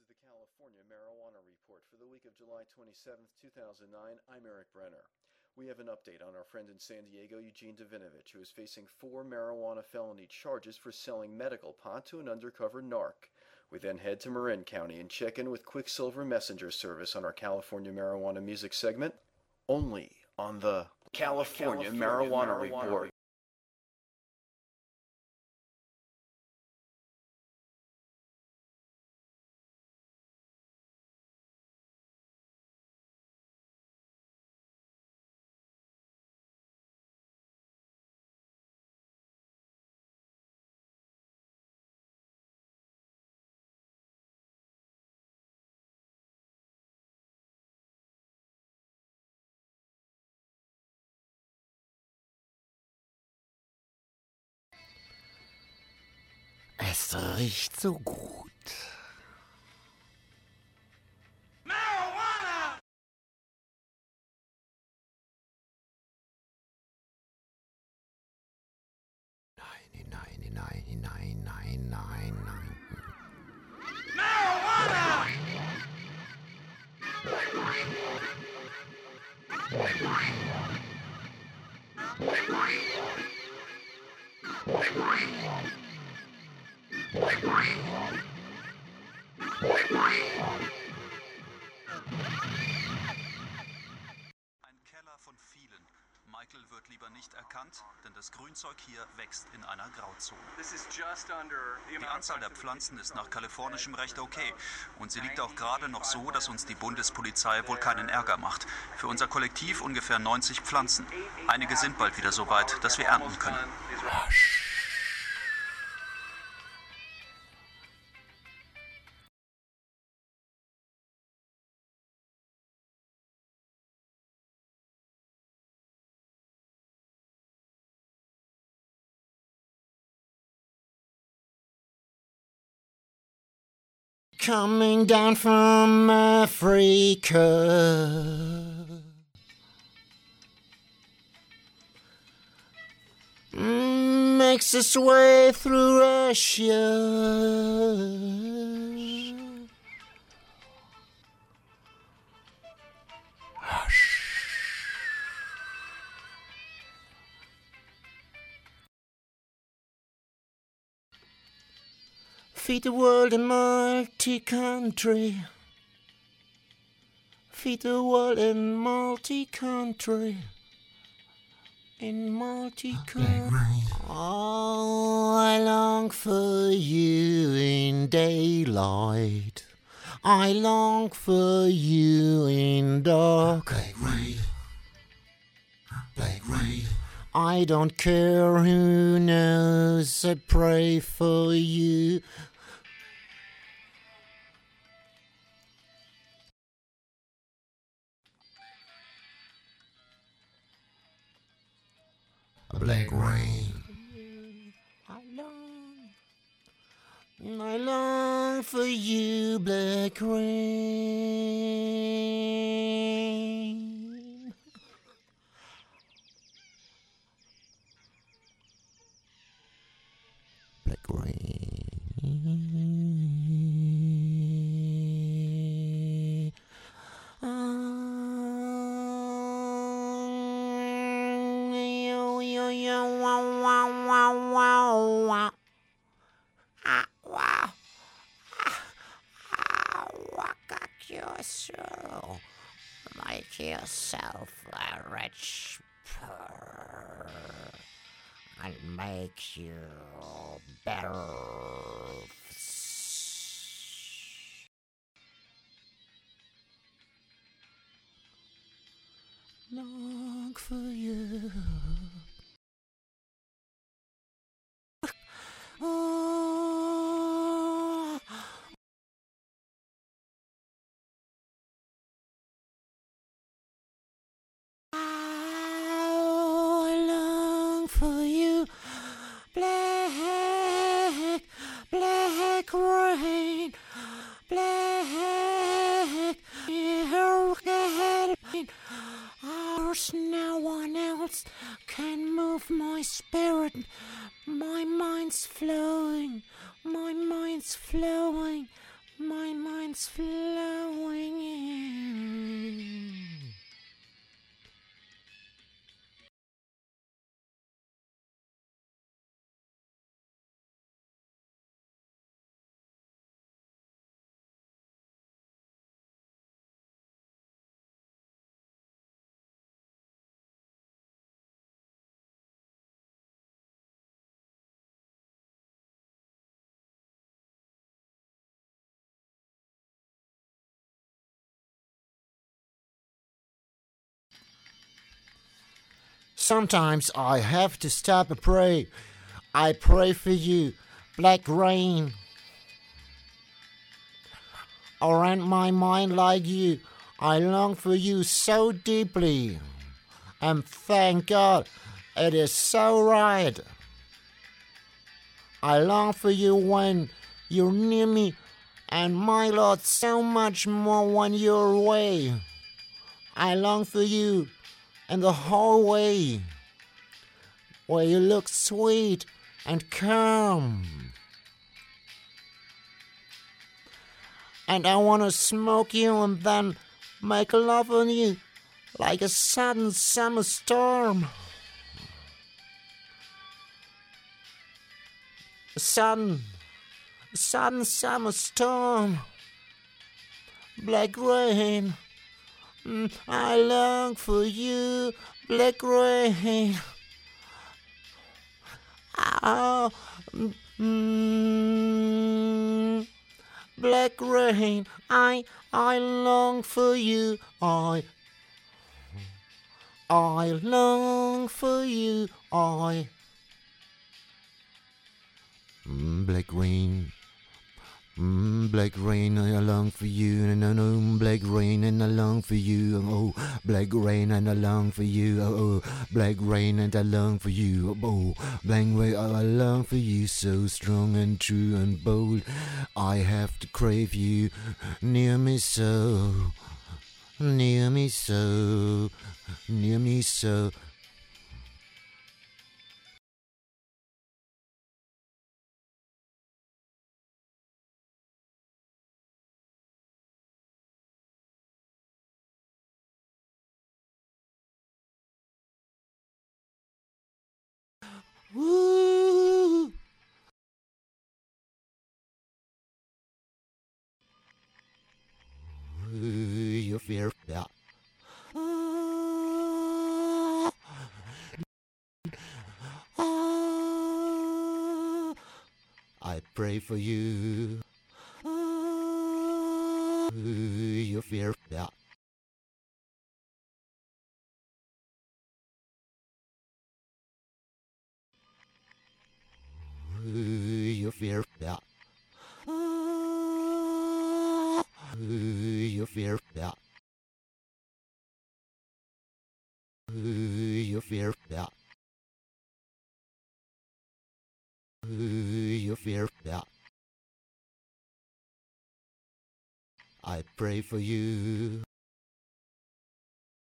the California Marijuana Report for the week of July 27th, 2009. I'm Eric Brenner. We have an update on our friend in San Diego, Eugene Davinovich, who is facing 4 marijuana felony charges for selling medical pot to an undercover narc. We then head to Marin County and check in with Quicksilver Messenger Service on our California Marijuana Music segment, only on the California Marijuana Report. Es riecht so gut. Marijuana! Nein. Marijuana! Ein Keller von vielen. Michael wird lieber nicht erkannt, denn das Grünzeug hier wächst in einer Grauzone. Die Anzahl der Pflanzen ist nach kalifornischem Recht okay. Und sie liegt auch gerade noch so, dass uns die Bundespolizei wohl keinen Ärger macht. Für unser Kollektiv ungefähr 90 Pflanzen. Einige sind bald wieder so weit, dass wir ernten können. Coming down from Africa, makes its way through Russia. Feed the world in multi-country. Feed the world in multi-country. In multi-country. Oh, I long for you in daylight. I long for you in dark. Black rain. I don't care who knows, I pray for you. Black rain. I long for you, black rain. Black rain. Make yourself a rich and make you better. Long for you. Oh, I long for you, black rain, black. There's no one else can move my spirit. My mind's flowing, my mind's flowing, my mind rain's flowing in. Sometimes I have to stop and pray. I pray for you, black rain. Around my mind like you, I long for you so deeply. And thank God, it is so right. I long for you when you're near me, and my Lord, so much more when you're away. I long for you in the hallway, where you look sweet and calm. And I want to smoke you and then make love on you like a sudden summer storm. A sudden summer storm. Black rain. I long for you, black rain. Oh, black rain. I long for you. I long for you. Black rain. Black rain, I long for you, and I know black rain, and I long for you. Oh, black rain, and I long for you. Oh, black rain, and I long for you. Oh, black rain, I long for you, so strong and true and bold. I have to crave you, near me so, near me so, near me so. Woo! You fear that. I pray for you. You fear that. You fear that. You fear that. You fear that. You fear that. I pray for you.